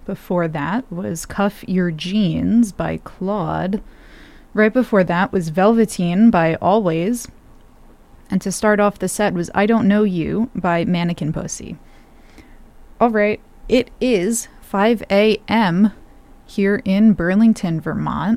Before that was Cuff Your Jeans by Claude. Right before that was Velveteen by Always. And to start off the set was I Don't Know You by Mannequin Pussy. Alright, it is 5 a.m. here in Burlington, Vermont.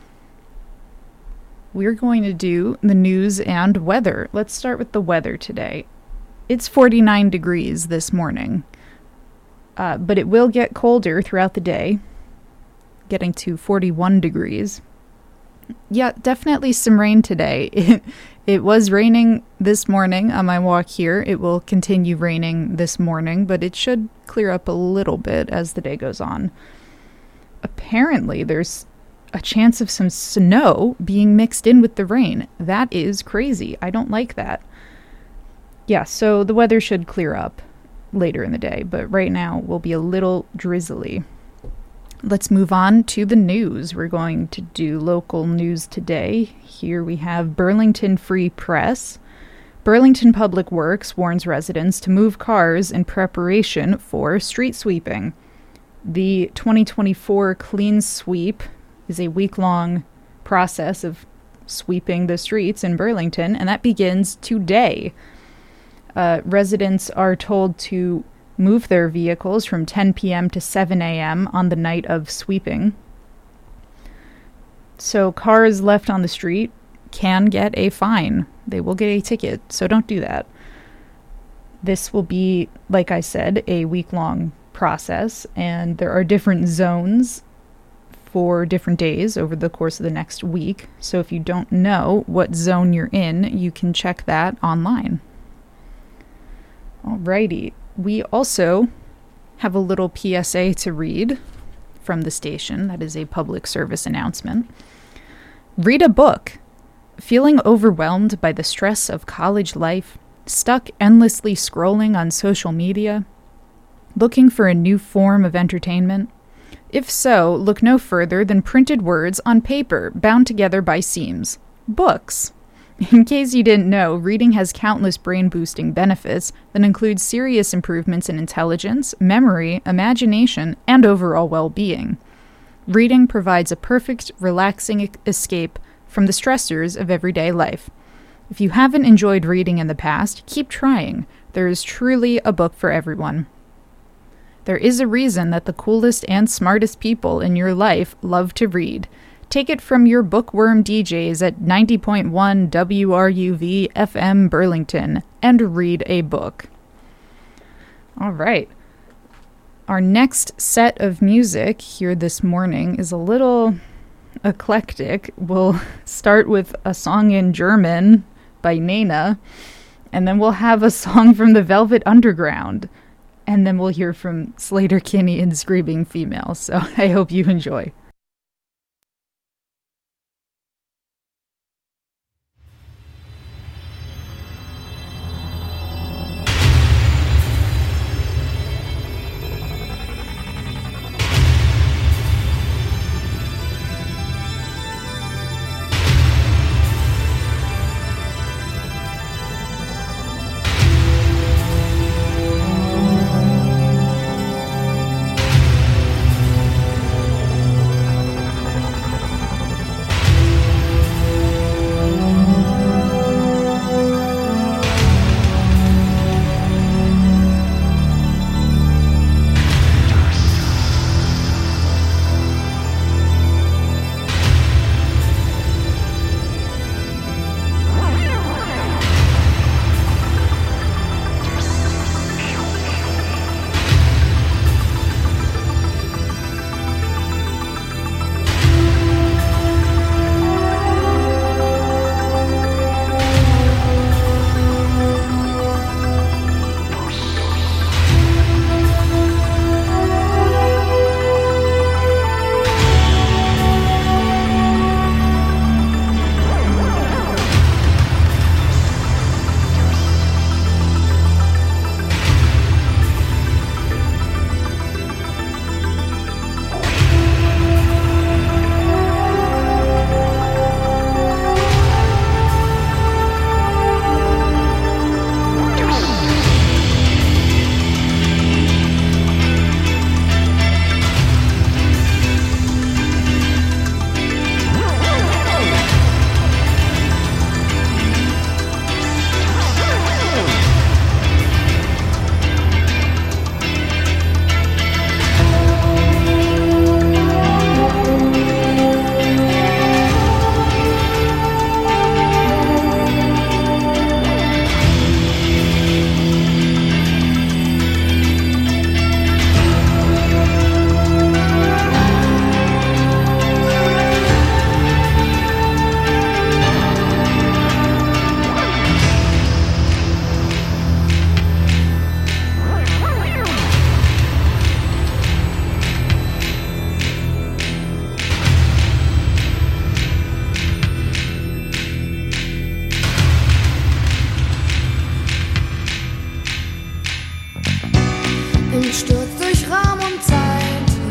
We're going to do the news and weather. Let's start with the weather today. It's 49 degrees this morning, but it will get colder throughout the day, getting to 41 degrees. Yeah, definitely some rain today. It was raining this morning on my walk here. It will continue raining this morning, but it should clear up a little bit as the day goes on. Apparently, there's a chance of some snow being mixed in with the rain. That is crazy. I don't like that. Yeah, so the weather should clear up later in the day, but right now will be a little drizzly. Let's move on to the news. We're going to do local news today. Here we have Burlington Free Press. Burlington Public Works warns residents to move cars in preparation for street sweeping. The 2024 Clean Sweep is a week-long process of sweeping the streets in Burlington, and that begins today. Residents are told to move their vehicles from 10 p.m. to 7 a.m. on the night of sweeping. So cars left on the street can get a fine. They will get a ticket, so don't do that. This will be, like I said, a week-long process, and there are different zones for different days over the course of the next week. So if you don't know what zone you're in, you can check that online. Alrighty. We also have a little PSA to read from the station. That is a public service announcement. Read a book. Feeling overwhelmed by the stress of college life? Stuck endlessly scrolling on social media? Looking for a new form of entertainment? If so, look no further than printed words on paper bound together by seams. Books. In case you didn't know, reading has countless brain-boosting benefits that include serious improvements in intelligence, memory, imagination, and overall well-being. Reading provides a perfect, relaxing escape from the stressors of everyday life. If you haven't enjoyed reading in the past, keep trying. There is truly a book for everyone. There is a reason that the coolest and smartest people in your life love to read. Take it from your bookworm DJs at 90.1 WRUV FM Burlington and read a book. All right. Our next set of music here this morning is a little eclectic. We'll start with a song in German by Nena, and then we'll have a song from the Velvet Underground, and then we'll hear from Slater Kinney and Screaming Female. So I hope you enjoy.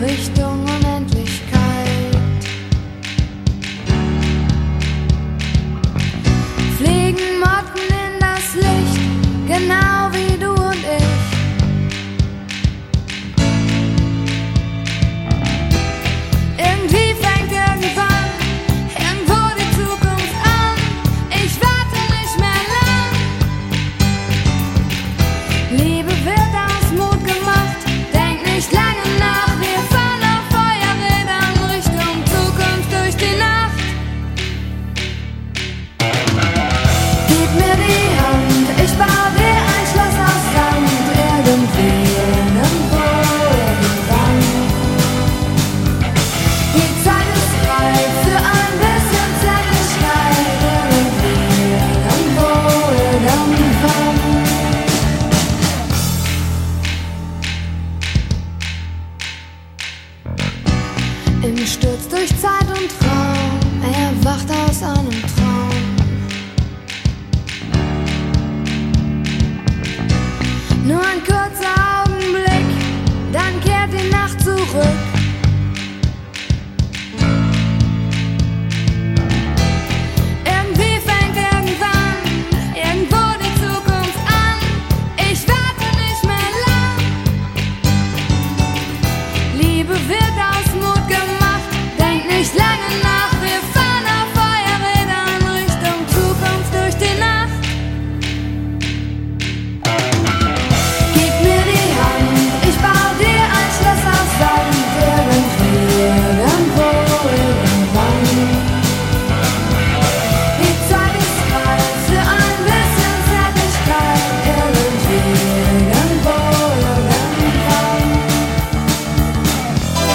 Richtung Unendlichkeit. Fliegen Motten in das Licht, genau wie du und ich. Irgendwie fängt irgendwann irgendwo die Zukunft an. Ich warte nicht mehr lang. Liebe wird aus Mut gemacht, denk nicht lange nach. Wir fahren auf Feuerrädern Richtung Zukunft durch die Nacht. Gib mir die Hand, ich baue dir ein Schloss aus Sand. Irgendwie, irgendwo, irgendwann. Die Zeit ist reif für ein bisschen Zärtlichkeit. Irgendwie, irgendwo, irgendwann. Im Sturz durch Zeit und Raum, er wacht aus einem Traum. Nur ein kurzer Augenblick, dann kehrt die Nacht zurück. Irgendwie fängt irgendwann irgendwo die Zukunft an. Ich warte nicht mehr lang. Liebe wird aus Mut gemacht, denk nicht lange nach. Wir fahren auf Feuerrädern Richtung Zukunft durch die Nacht. Gib mir die Hand, ich baue dir ein Schloss aus Sand. Irgendwie, irgendwo, irgendwann. Die Zeit ist reif für ein bisschen Zärtlichkeit. Irgendwie, irgendwo, irgendwann.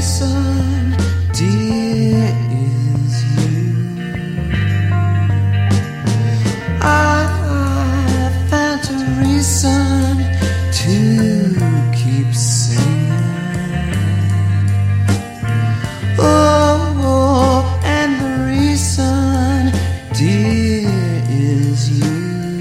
reason, dear, is you. I found a reason to keep singing. Oh, and the reason, dear, is you.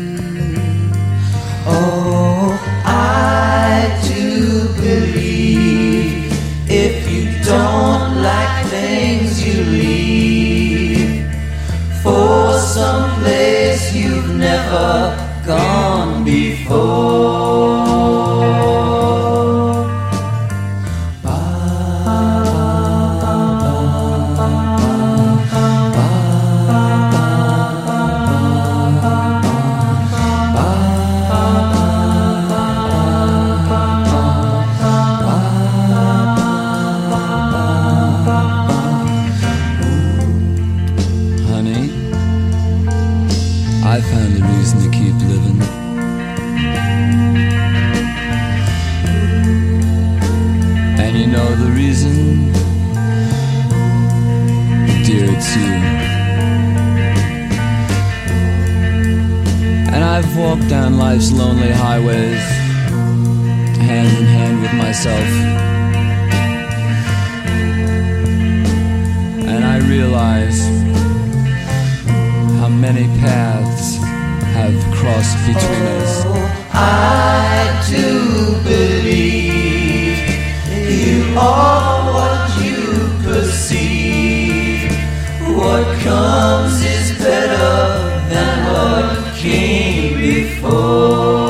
Oh, I do believe if you don't like things, you leave for some place you've never gone before. Honey, I found a reason to keep living. And you know the reason? Dear, it's you. And I've walked down life's lonely highways, hand in hand with myself. And I realize how many paths have crossed between us. I do believe you are what you perceive. What comes is better than what came before.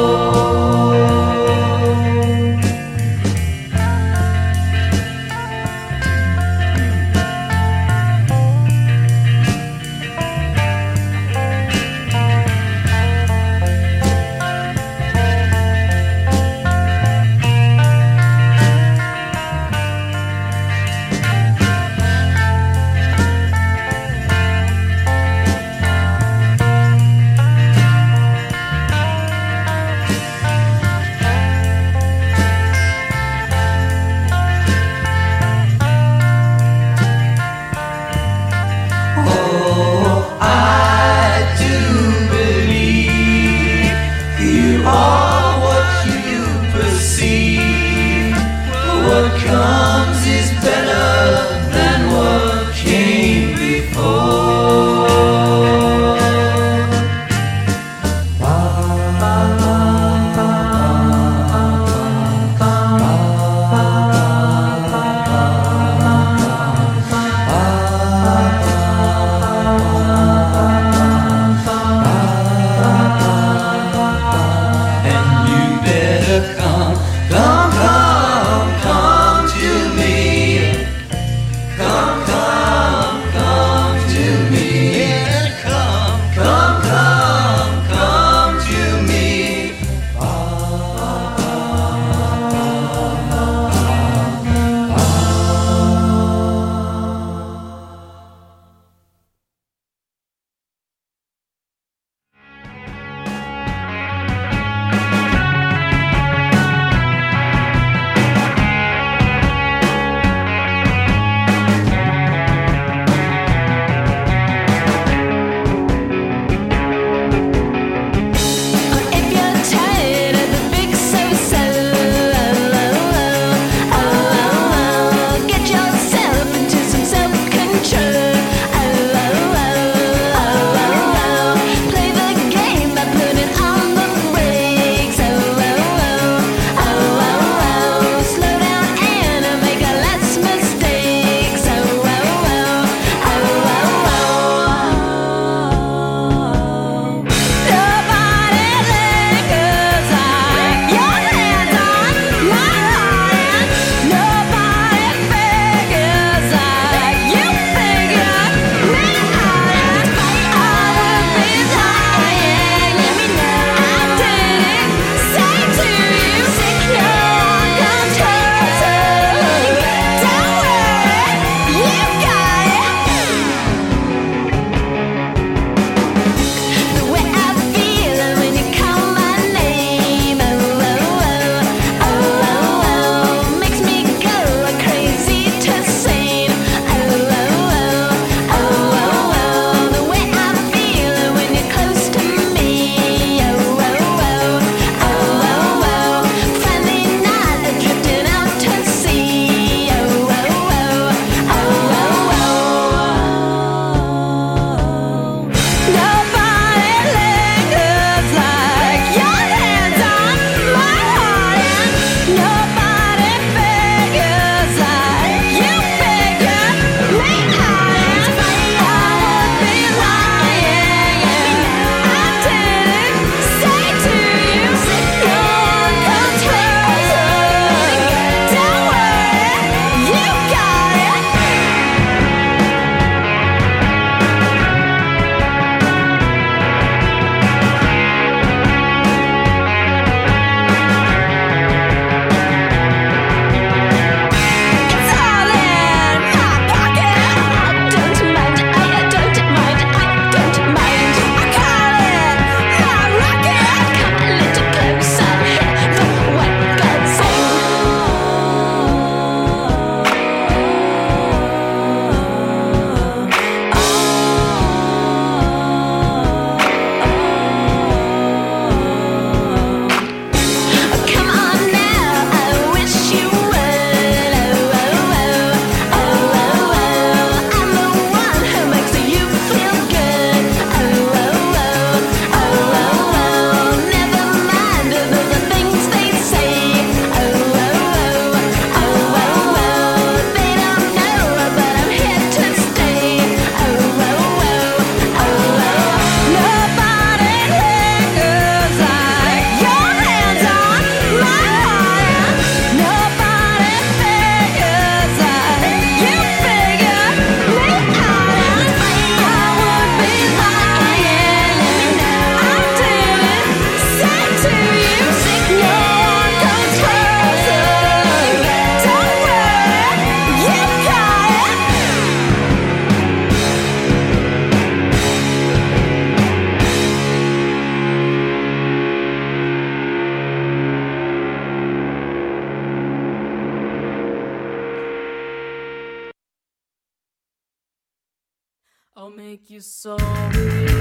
I'll make you sorry. I'll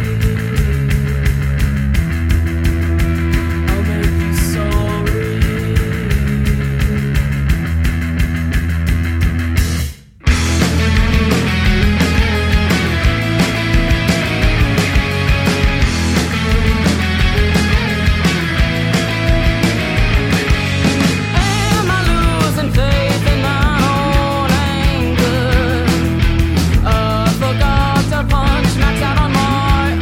make you sorry. Am I losing faith in my own anger? I forgot to punch max out on my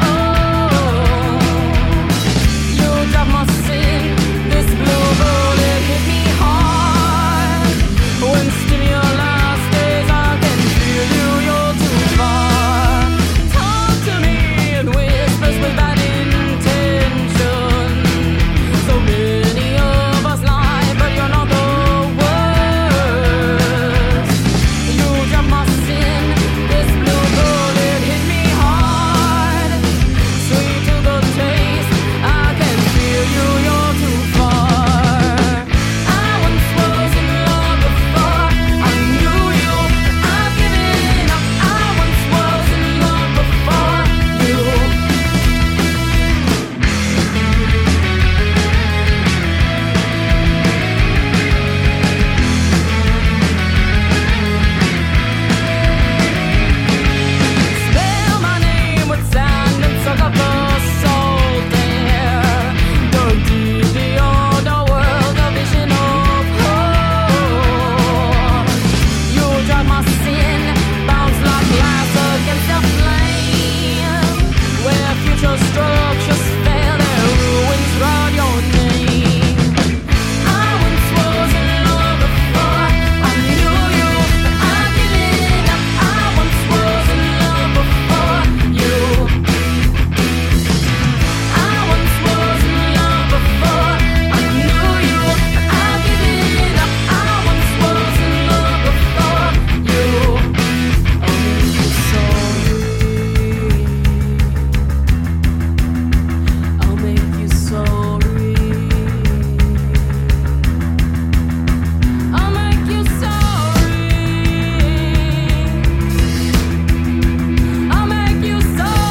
own. You drop my sin, this blue bullet hit me hard. When stimulus stays, I can feel you, you're too far. Talk to me in whispers with bad intention. So many of us lie, but you're not the worst. You drop my sin, this blue bullet hit me hard. Sweet to the taste, I can feel you, you're too far. I once was in love before I knew you. I've given up. I once was in love before you. Spell my name with sand and suck up the salt air. Go deep beyond our world, a vision of hope. You drag my sin, bounce like glass against the flame. Where future structures fail, their ruins rot your name. I once was in love before I knew you. I've given up. I once was in love before you. I once was in love before I knew you. I've given up. I once was in love before you. I'll make you sorry. I'll make you sorry. I'll make you sorry. I'll make you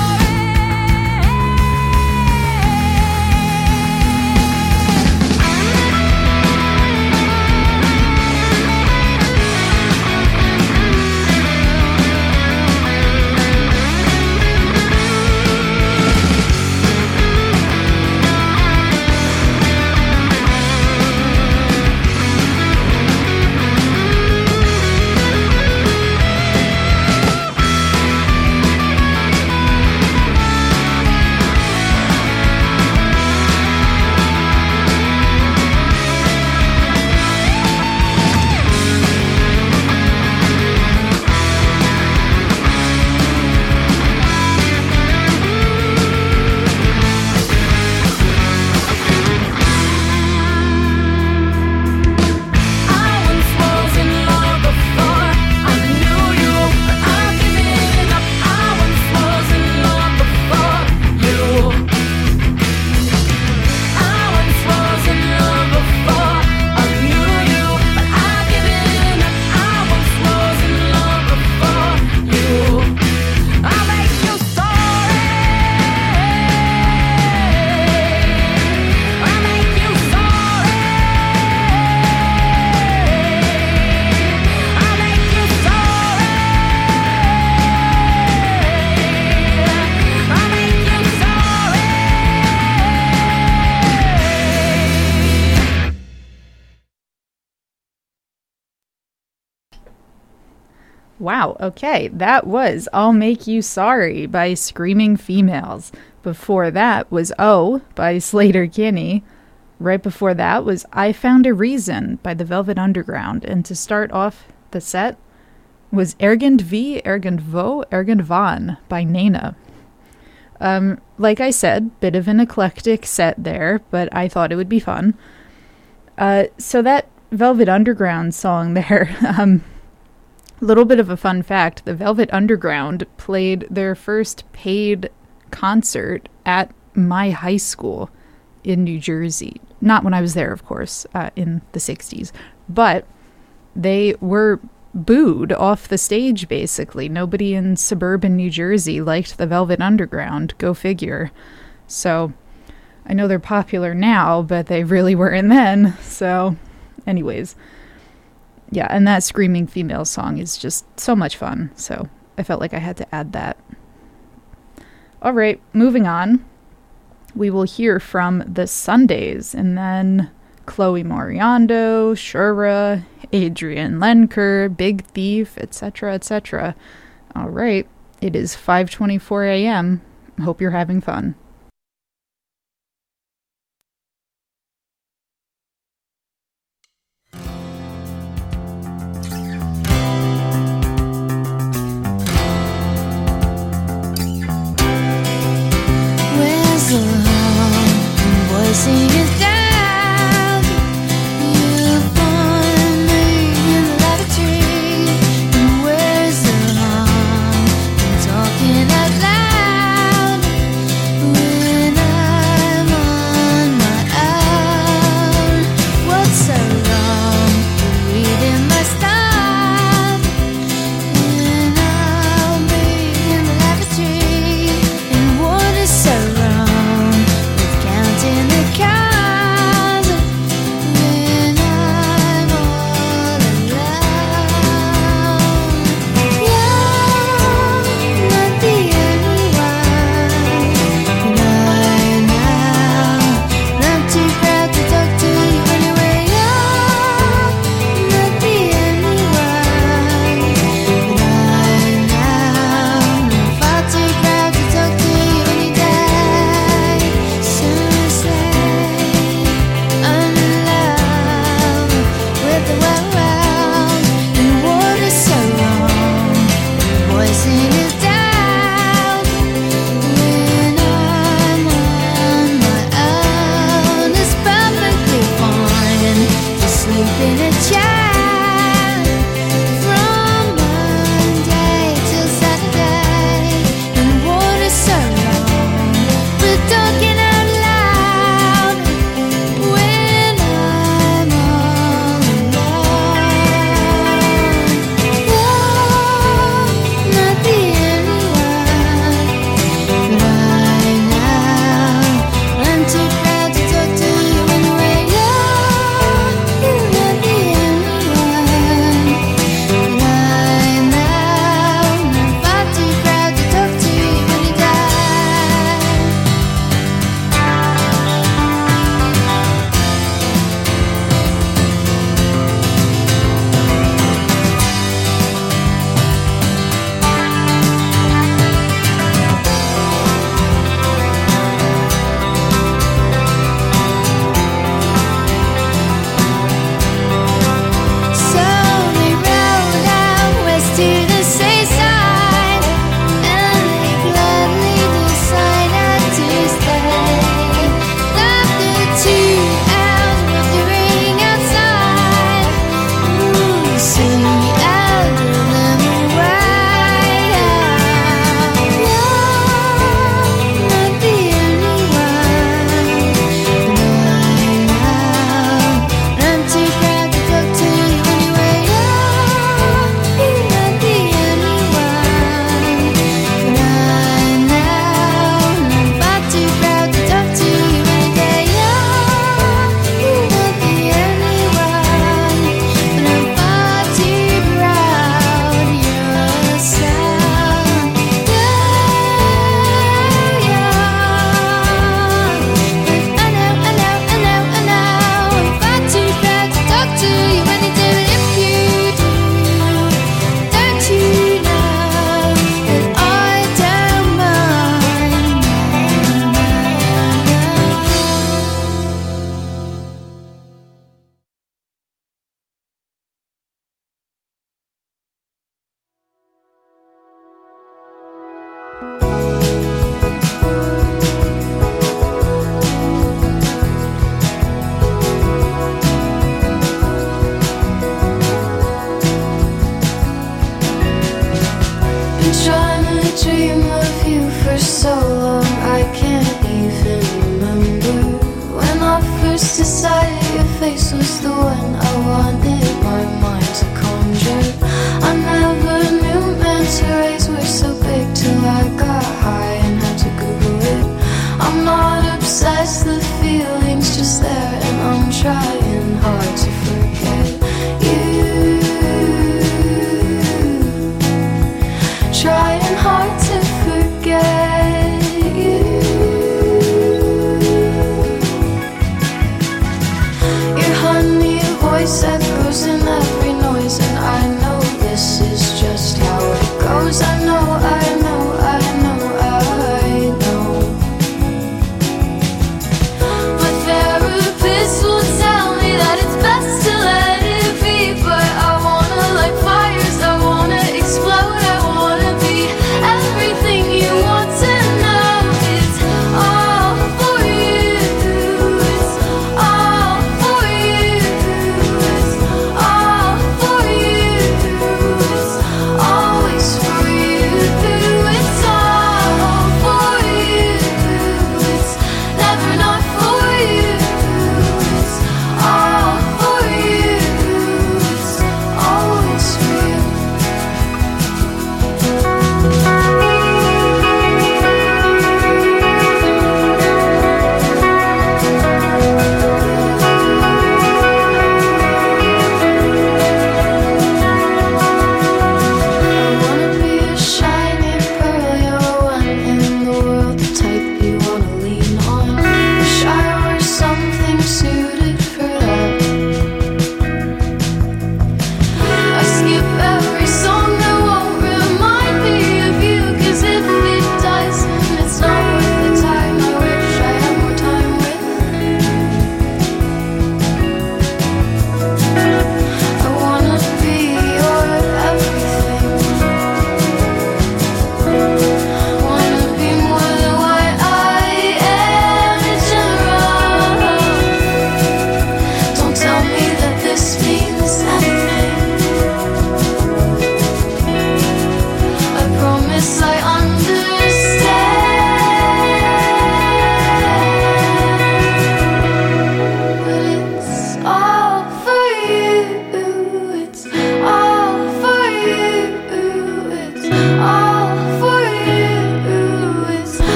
Wow, okay, that was I'll Make You Sorry by Screaming Females. Before that was Oh by Slater Kinney. Right before that was I Found a Reason by the Velvet Underground. And to start off the set was Ergend V, Ergend Vo, Ergend Van by Nena. Like I said, bit of an eclectic set there, but I thought it would be fun. So that Velvet Underground song there, little bit of a fun fact, the Velvet Underground played their first paid concert at my high school in New Jersey. Not when I was there, of course, in the 60s. But they were booed off the stage, basically. Nobody in suburban New Jersey liked the Velvet Underground. Go figure. So I know they're popular now, but they really weren't then. So anyways, yeah, and that Screaming Female song is just so much fun. So I felt like I had to add that. All right, moving on. We will hear from the Sundays, and then Chloe Moriando, Shura, Adrian Lenker, Big Thief, etc., etc. All right, it is 5:24 a.m. Hope you're having fun. Where's the love? Voicing it down. You find me in the lavatory. And where's the love? I'm talking out loud when I'm on my own. What's so wrong with reading my stuff? And I'll be in the lavatory. And what is so wrong with counting the cars when I'm all alone? You're not the only one. No, no, I'm too proud to talk to you anyway. You're not the only one. No, I'm far too proud to talk to you any day. Some say I'm in love with the world, and what is so wrong? Voicing it down when I'm on my own. It's perfectly fine to sleep in a chair from Monday till Saturday. And what is so wrong with talking out loud when I'm all alone? You're not the only one. Right now, I'm too proud to talk to you anyway. You're not the only one. Right now, I'm far too proud to talk to you any day. So we rode out west to the seaside, and they gladly decided to stay. After 2 hours wandering outside, we see out of them right out. You're not the only one. Right now, I'm too proud to talk to you anyway. You're not the only one. Right now, I'm far too proud to talk to you any day. You're not the only one, but I'm far too proud you're a sound. But I know, I'm far too proud to talk to you any day. But if you do, don't you know that I don't mind? Been trying to dream of you for so long, I can't even remember when I first decided your face was the one I wanted my mind to conjure. never knew manta rays were so big till I got high and had to Google it. I'm not obsessed, the feeling's just there, and I'm trying hard to forget you. Trying hard to forget you. Your honey voice echoes in every noise, and I know this is just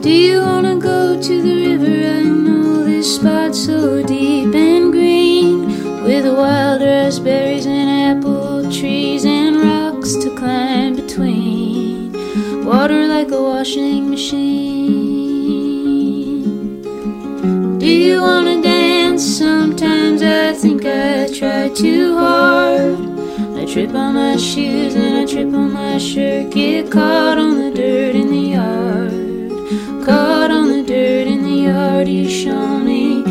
Do you wanna go to the river? I know this spot so deep and green, with wild raspberries and apple trees and rocks to climb between, water like a washing machine. Do you wanna dance? Sometimes I think I try too hard. I trip on my shoes and I trip on my shirt, get caught on the dirt in the yard. Caught on the dirt in the yard, you show me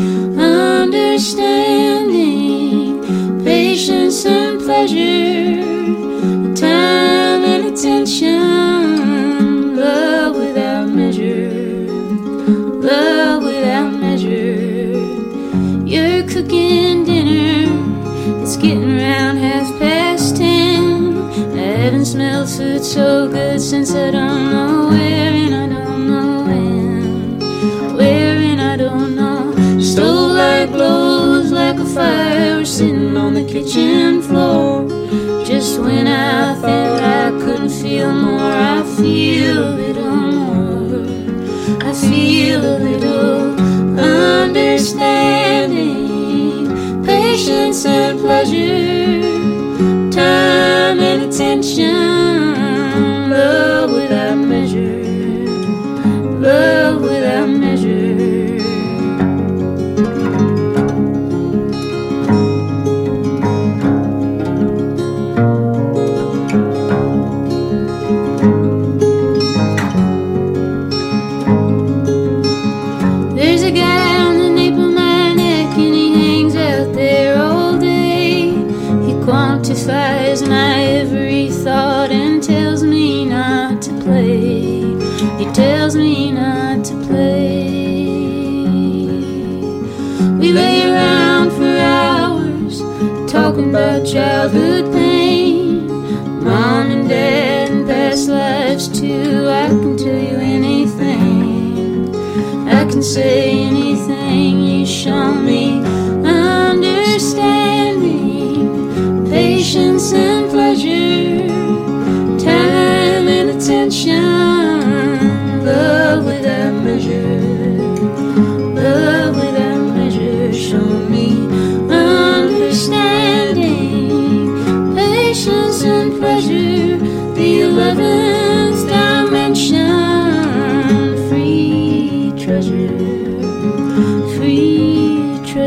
understanding, patience and pleasure, time and attention, love without measure, love without measure. You're cooking dinner, it's getting around 10:30. I haven't smelled food so good since I don't know where and I don't know when. Where and I don't know. Stove light glows like a fire. We're sitting on the kitchen floor. Just when I thought I couldn't feel more, I feel a little more. I feel a little understanding, patience and pleasure, time and attention, love without measure, love without measure. There's a guy on the nape of my neck and he hangs out there all day. He quantifies my every thought and tells me not to play. He tells me not to play. We lay around for hours talking about childhood pain, mom and dad and past lives too. I can tell you anything, I can say anything. You show me understanding, patience and pleasure, time and attention, love without measure, love without measure. Show me understanding, patience and pleasure, the 11th dimension, free treasure, free treasure.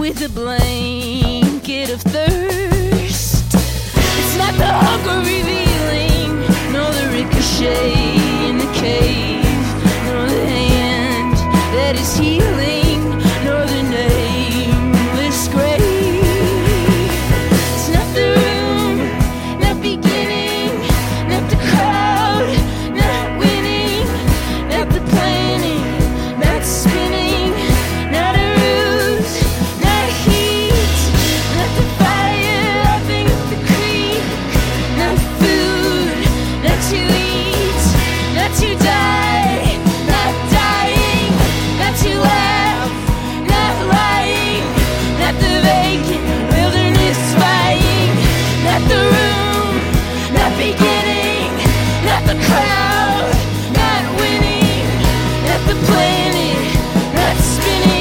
with a blanket of thirst. It's not the hunger revealing, nor the ricochet in the cave, nor the hand that is healing, nor the nameless grave. It's not the room, not beginning, not the crowd, not winning, not the planning, not spinning, not a ruse, not a heat, not the fire laughing up the creek, not food, not to eat, not to die, not dying, not to laugh, not lying, not the vacant wilderness spying, not the room, not beginning, not the crowd, not winning, not the planet, not spinning.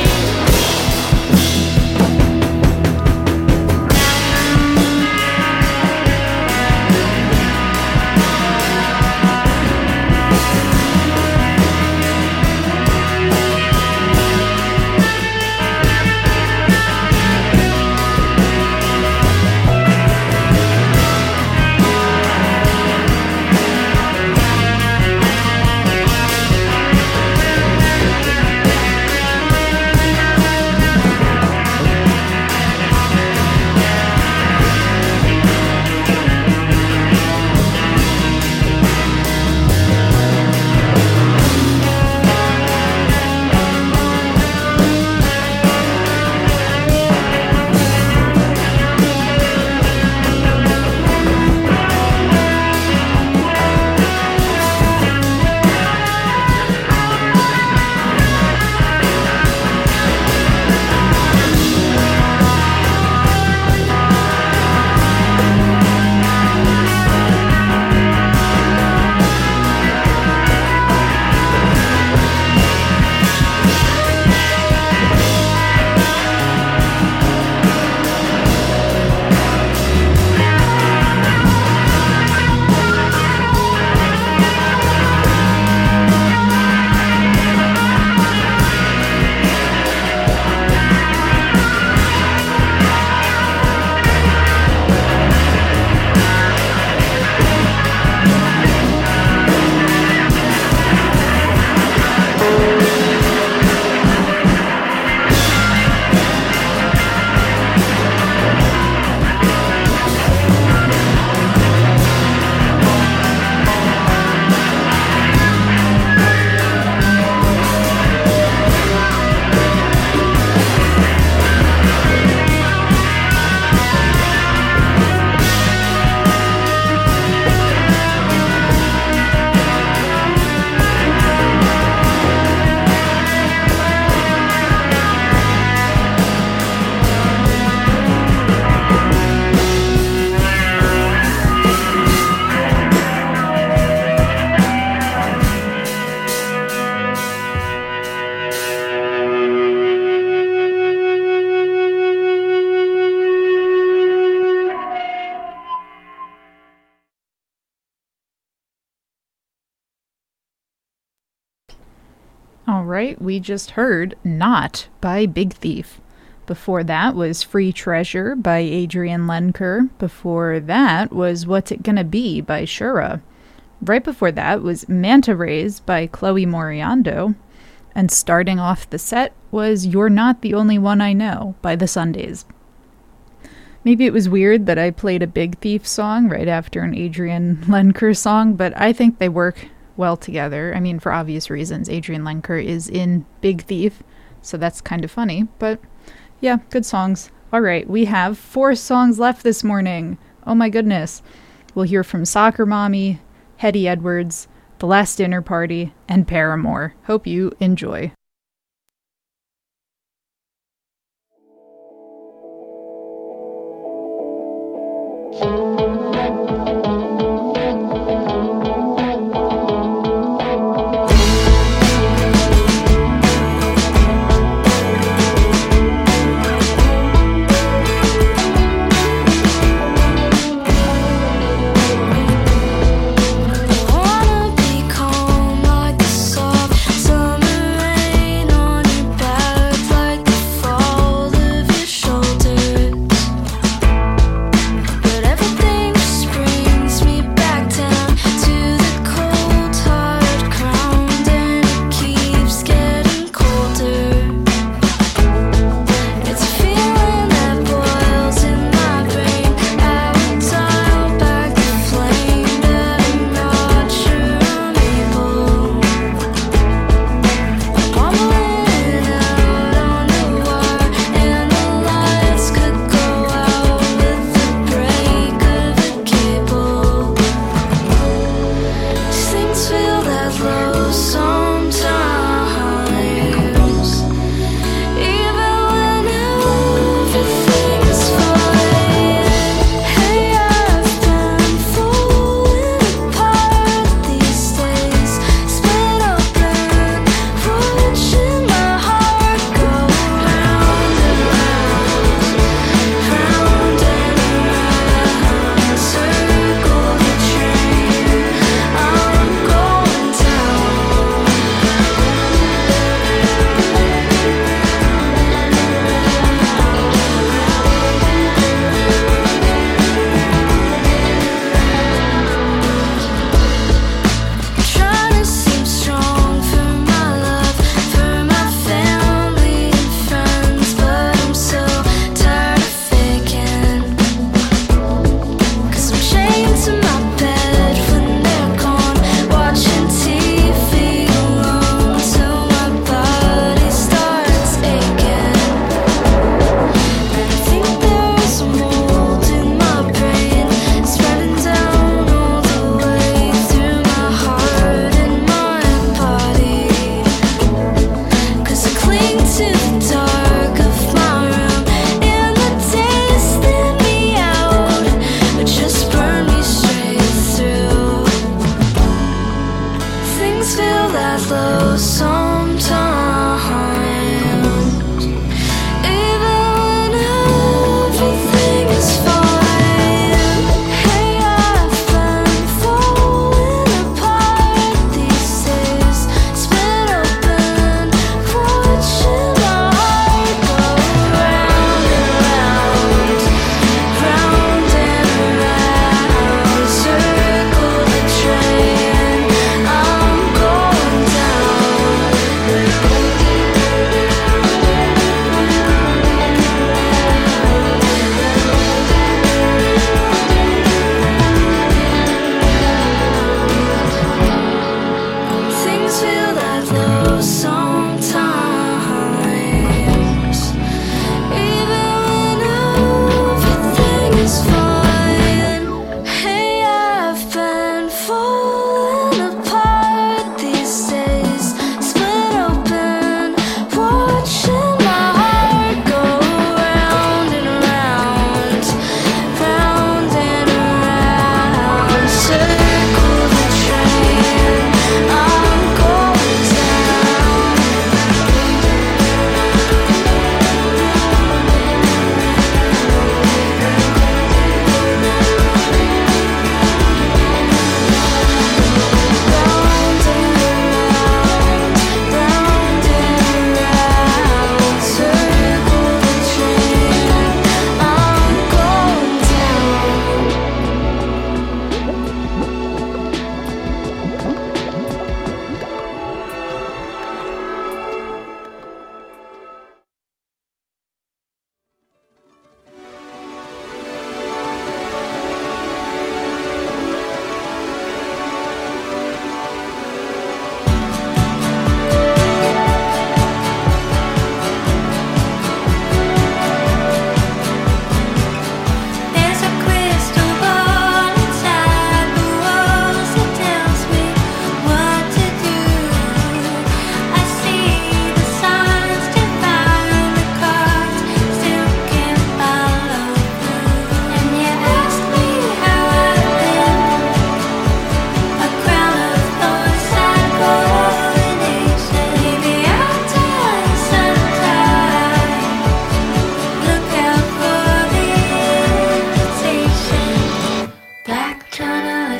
All right, we just heard Not by Big Thief. Before that was Free Treasure by Adrian Lenker. Before that was What's It Gonna Be by Shura. Right before that was Manta Rays by Chloe Moriando. And starting off the set was You're Not the Only One I Know by The Sundays. Maybe it was weird that I played a Big Thief song right after an Adrian Lenker song, but I think they work well together. I mean, for obvious reasons. Adrian Lenker is in Big Thief, so that's kind of funny. But yeah, good songs. All right, we have 4 songs left this morning. Oh my goodness. We'll hear from Soccer Mommy, Hetty Edwards, The Last Dinner Party, and Paramore. Hope you enjoy. I wanna be calm like the soft summer rain.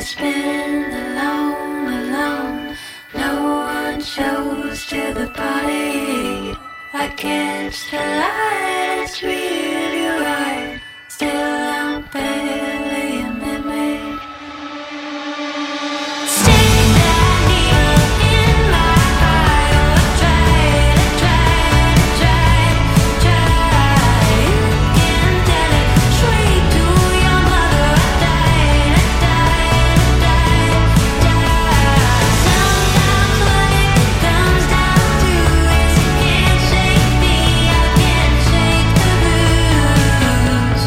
just been alone, alone. No one shows to the party. I catch the light, it's really right. Still I'm barely a memory. Stick that needle in my eye. Oh, try. You can tell it straight to your mother. I died. Sometimes when it comes down to it, you can't shake me, I can't shake the blues.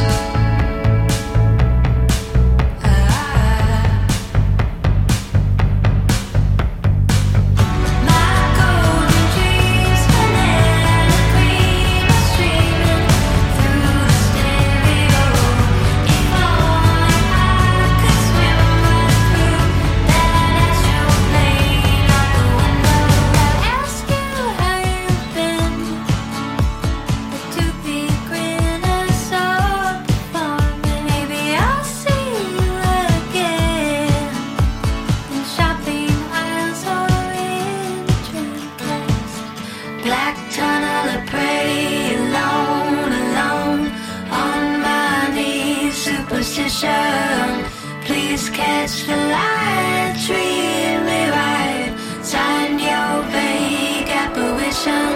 My golden dreams, banana cream is streaming through the stereo. If only I could swim right through that astral plane out the window. I'd ask you how you've been. The toothy grin is all performing. Maybe I'll see you again in shopping aisles or in the Dreamcast. Black tunnel of prey, alone, on my knees, superstition. Please catch the light, treat me right, sign your vague apparition.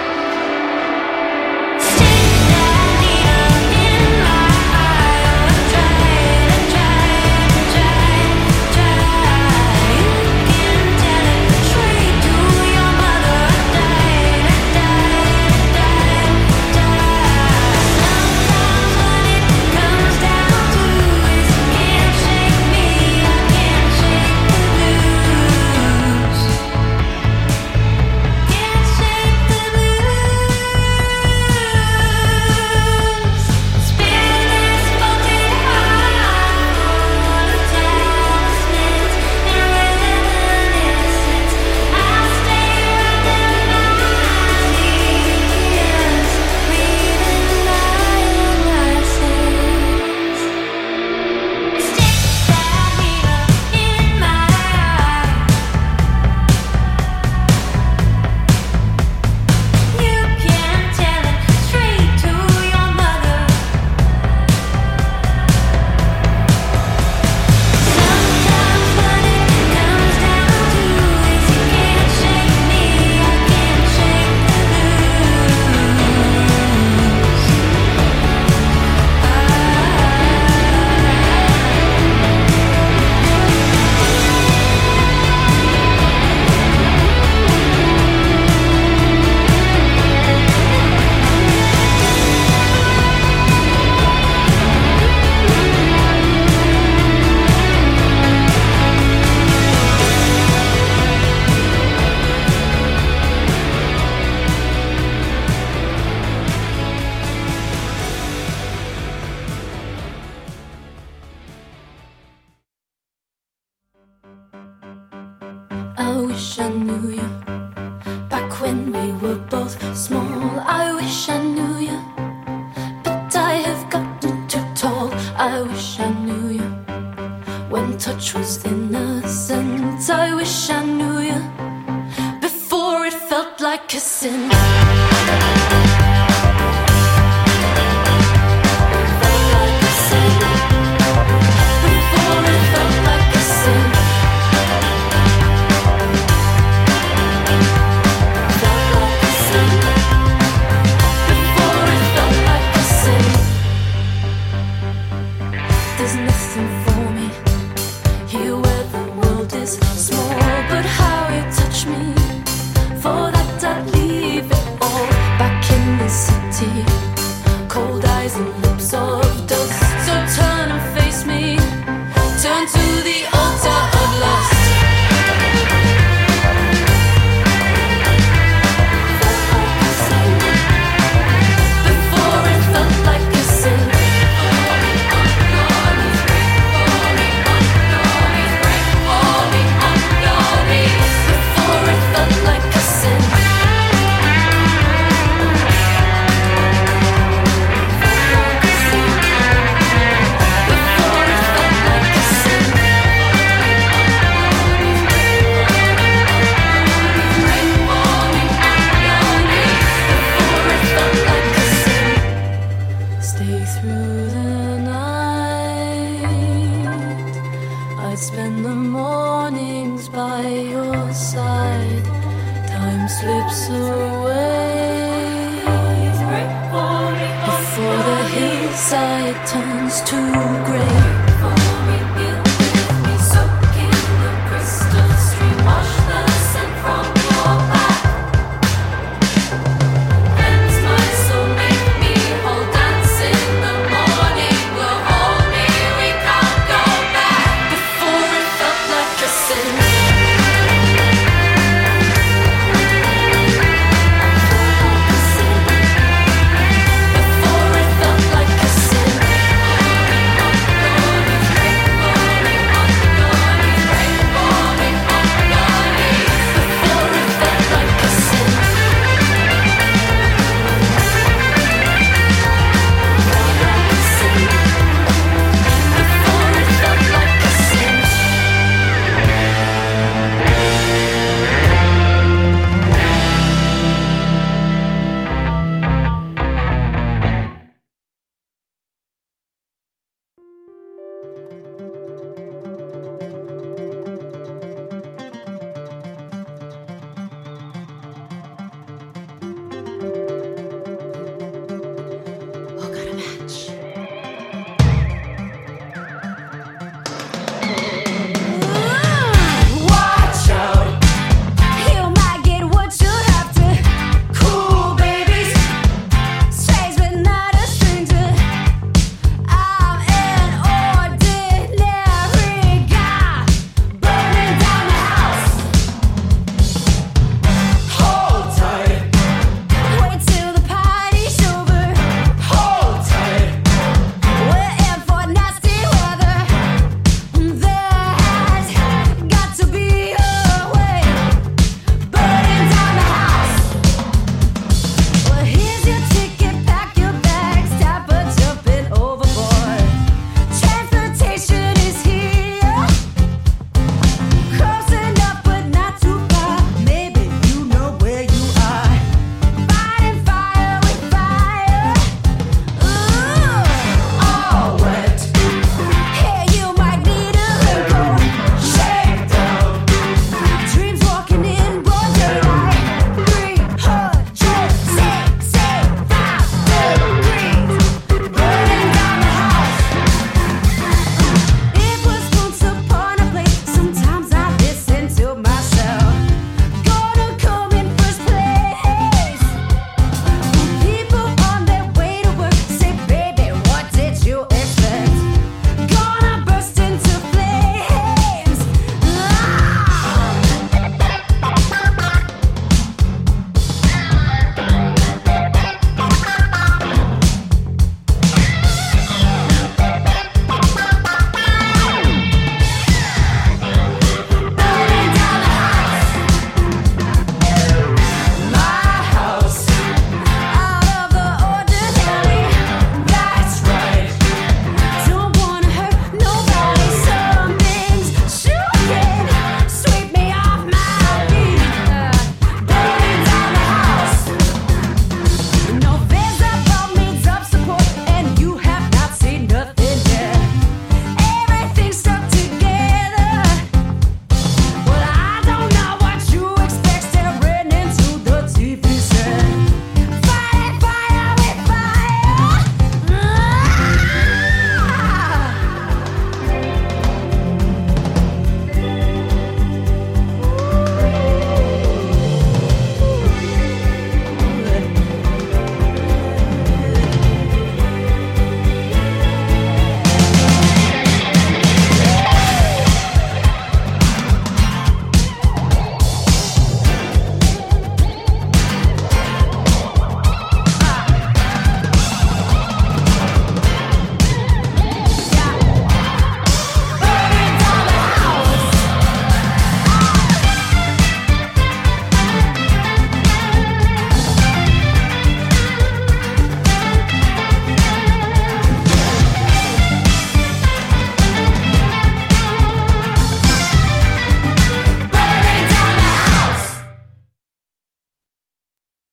Stick that needle in my eye. Oh, try. You can tell it straight to your mother. I died. Sometimes when it comes down to it, you can't shake me, I can't shake the blues. Can't shake the blues. Spirit is floating high on the talismans and reminiscence. I'll stay running my years, reading lionesses. Stick that needle in my eye. You can tell it straight to your mother. Sometimes when it comes down to it, you can't shake me, I can't shake the I wish I knew you back when we were both small. I wish I knew you, but I have gotten too tall. I wish I knew you when touch was innocent. I wish I knew you before it felt like a sin. Felt like a sin. Before it felt like a sin. Felt like a sin. Before it felt like a sin. There's nothing for me here where the world is small, but how you touch me, for that I'd leave it all. Back in the city, cold eyes and lips of dust. So turn and face me, turn to the altar of lust. Before it felt like a sin. Before it felt like a sin. Before it felt like a sin. I'd spend the mornings by your side. Time slips away before the hillside turns to grey.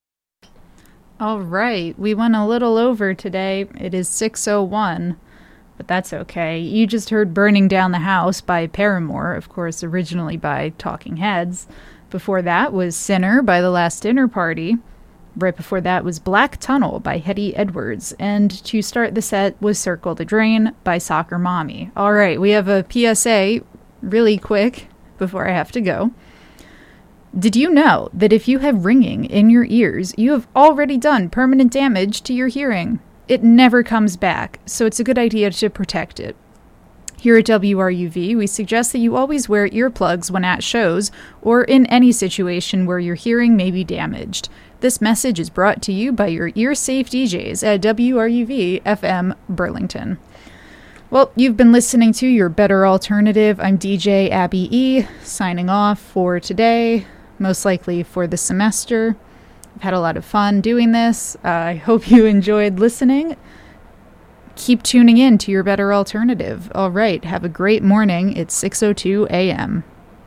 All right, we went a little over today. It is 6:01. but that's okay. You just heard Burning Down the House by Paramore, of course, originally by Talking Heads. Before that was Sinner by The Last Dinner Party. Right before that was Black Tunnel by Hetty Edwards. And to start the set was Circle the Drain by Soccer Mommy. All right, we have a PSA really quick before I have to go. Did you know that if you have ringing in your ears, you have already done permanent damage to your hearing? It never comes back, so it's a good idea to protect it. Here at WRUV, we suggest that you always wear earplugs when at shows or in any situation where your hearing may be damaged. This message is brought to you by your ear-safe DJs at WRUV FM Burlington. Well, you've been listening to Your Better Alternative. I'm DJ Abby E, signing off for today, most likely for the semester. I've had a lot of fun doing this. I hope you enjoyed listening. Keep tuning in to Your Better Alternative. All right, have a great morning. It's 6:02 a.m.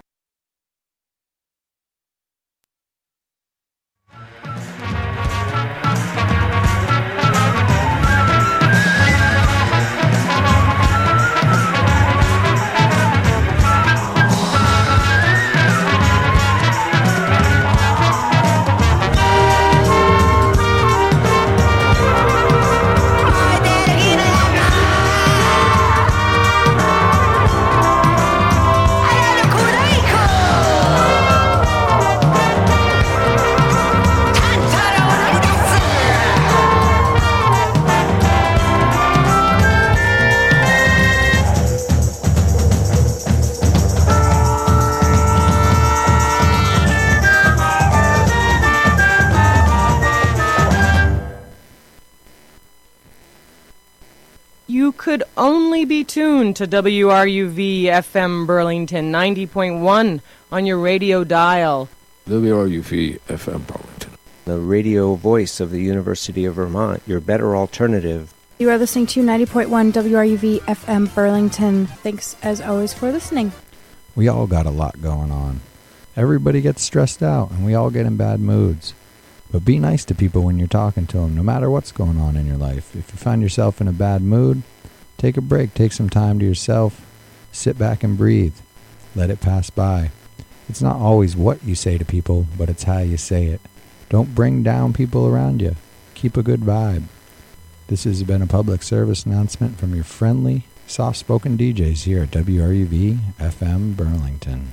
You could only be tuned to WRUV FM Burlington 90.1 on your radio dial. WRUV FM Burlington. The radio voice of the University of Vermont, your better alternative. You are listening to 90.1 WRUV FM Burlington. Thanks as always for listening. We all got a lot going on. Everybody gets stressed out and we all get in bad moods. But be nice to people when you're talking to them, no matter what's going on in your life. If you find yourself in a bad mood, take a break, take some time to yourself, sit back and breathe. Let it pass by. It's not always what you say to people, but it's how you say it. Don't bring down people around you. Keep a good vibe. This has been a public service announcement from your friendly, soft-spoken DJs here at WRUV FM Burlington.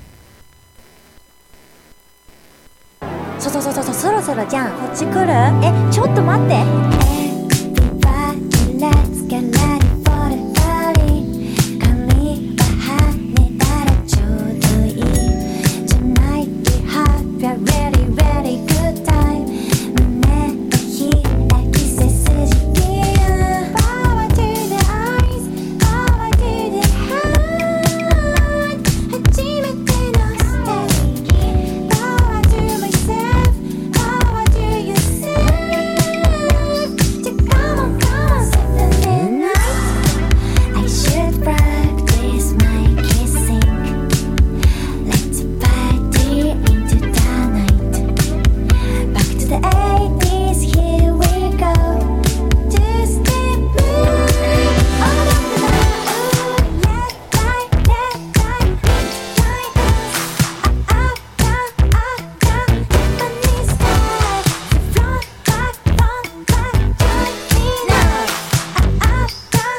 そろそろじゃんこっち来るちょっと待って Everybody let's get ready for the party 髪は跳ねたらちょうどいい Tonight we have a really really good time 胸を開き背筋切る Power to the eyes Power to the heart 初めてのステージ Power to myself Power to yourself So come on, come on, Saturday night I should practice my kissing Let's party into the night Back to the 80s, here we go Two-step move All of the night Left, right, left, right Right us Up, down, Japanese style So front, back, join me now Up,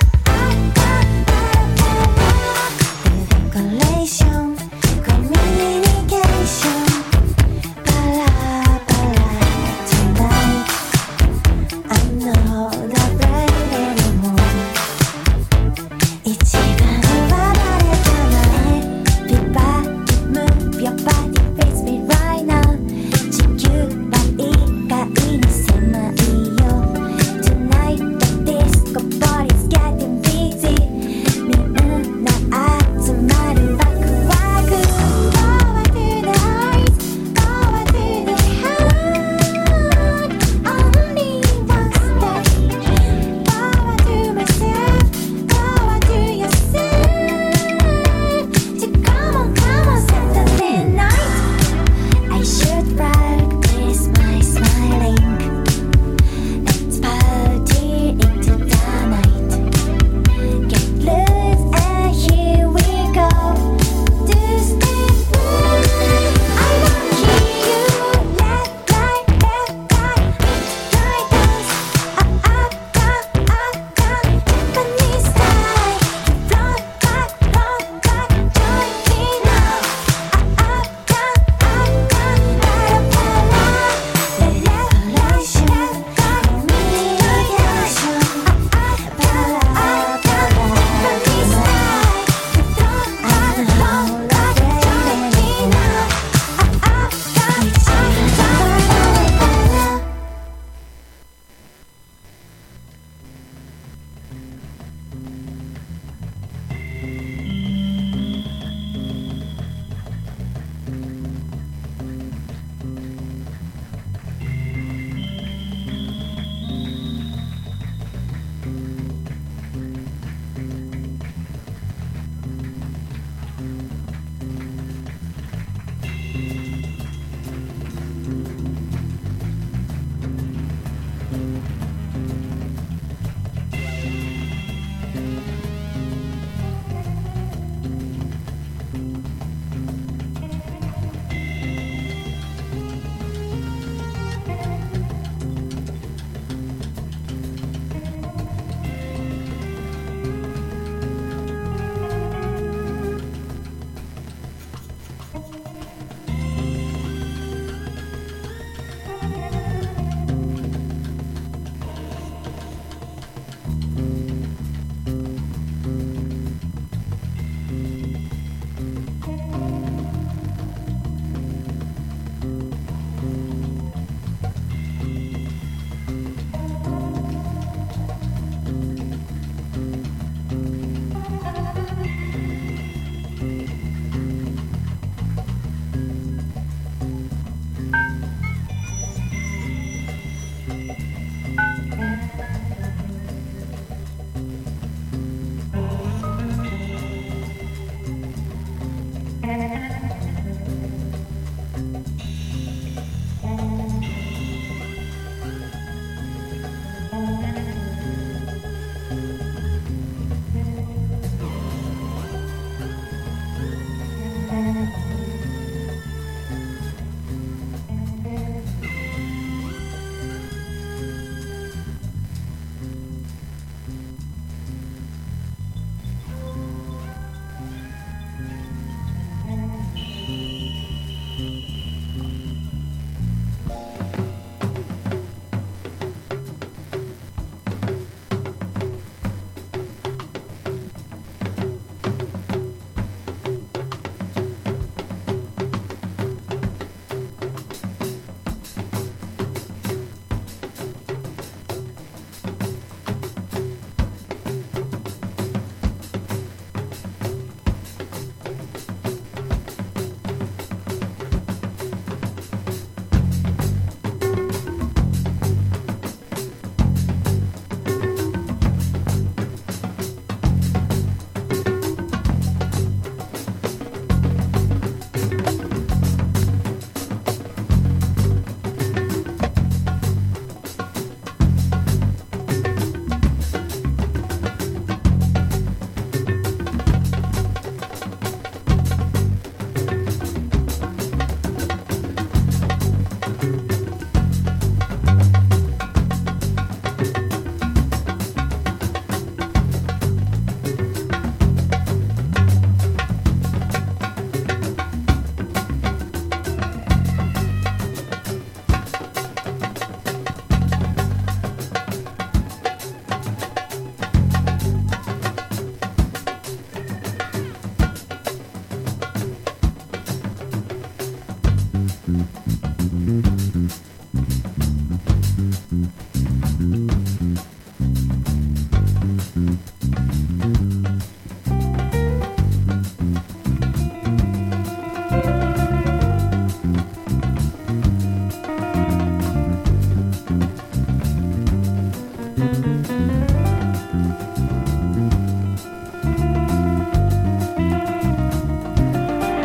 Decoration, communication Bala, tonight I know the brand anymore 一番は誰じゃない Everybody move your body, face me right now 地球は意外に狭いよ Tonight the disco body's getting busy みんな集まるワクワ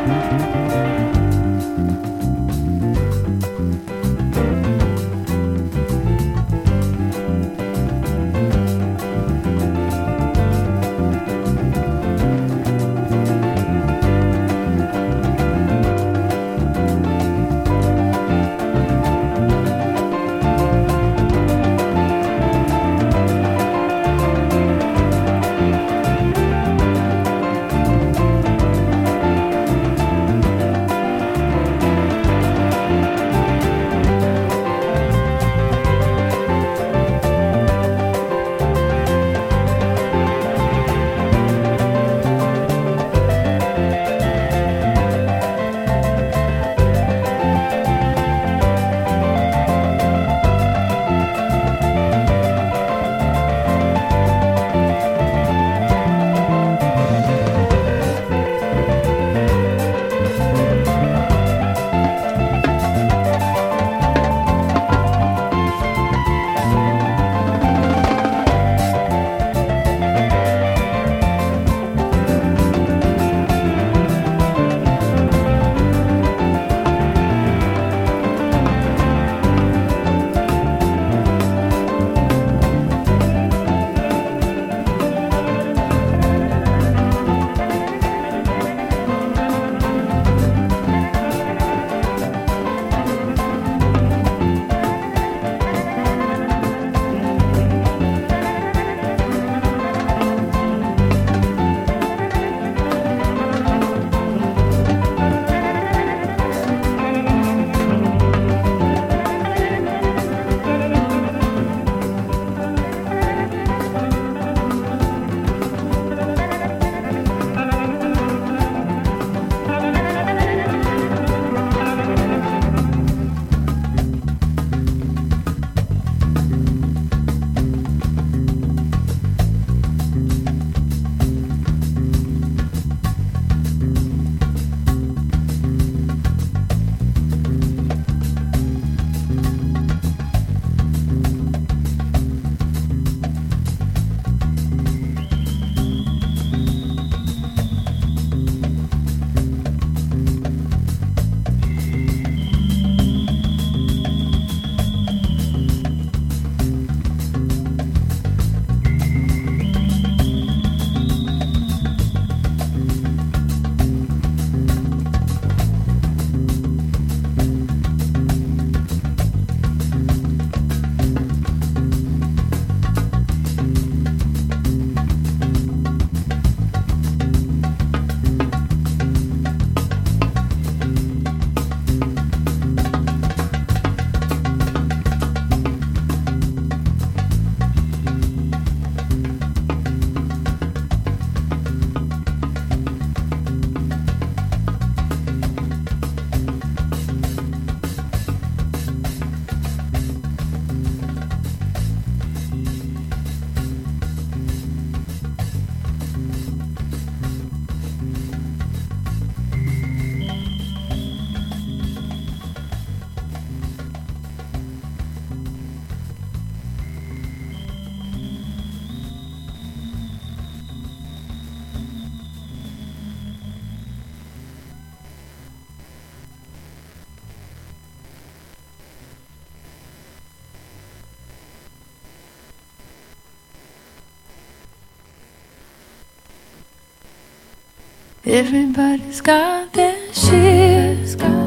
Everybody's got their shit.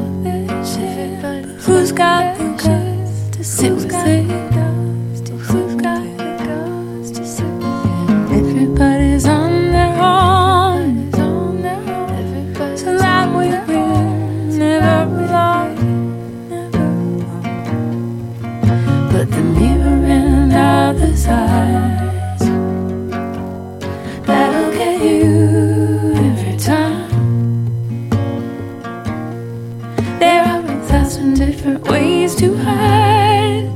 Who's got the guts to sit with it? Who's got the guts to sit with it? Everybody's on their own, so that we will never alone. But the mirror and other eyes, that'll get you every time. There are 1,000 different ways to hide.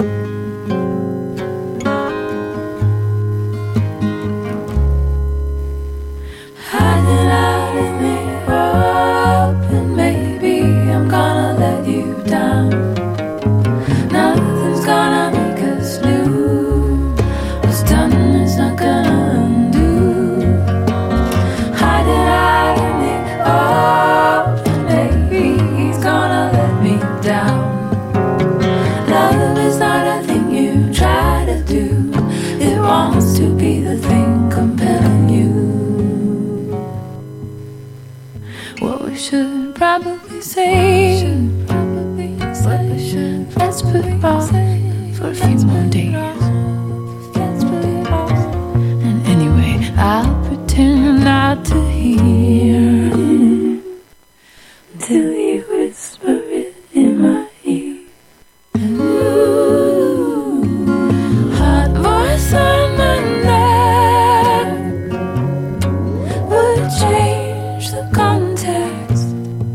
Hiding out in the open, maybe I'm gonna let you down. Nothing's gonna make us new. What's done is not gonna undo. Hiding out in the open, we should probably say, let's put it off for a few more days. And anyway, I'll pretend not to hear till you whisper it in my ear. Ooh, hot voice on my neck would change the context.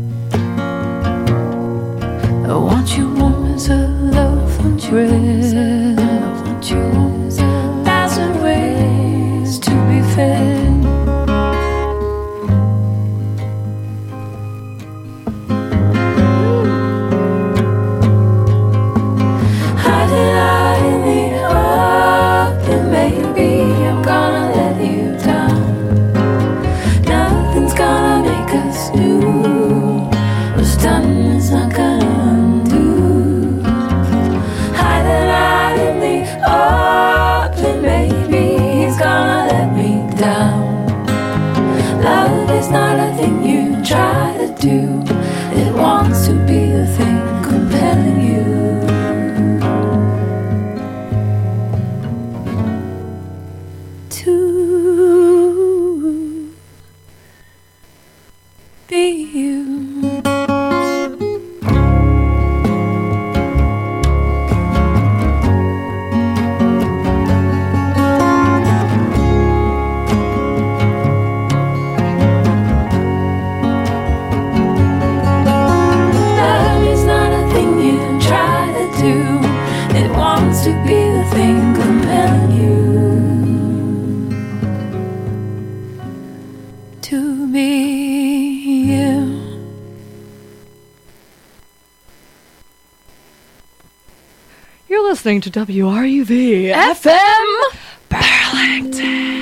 I want you warm as a loaf of bread. I want you warm as a 1,000 ways to be fed. It's not a thing you try to do. It wants to be the thing compelling you. To be you. To be the thing compelling you. To be you. You're listening to WRUV FM Burlington.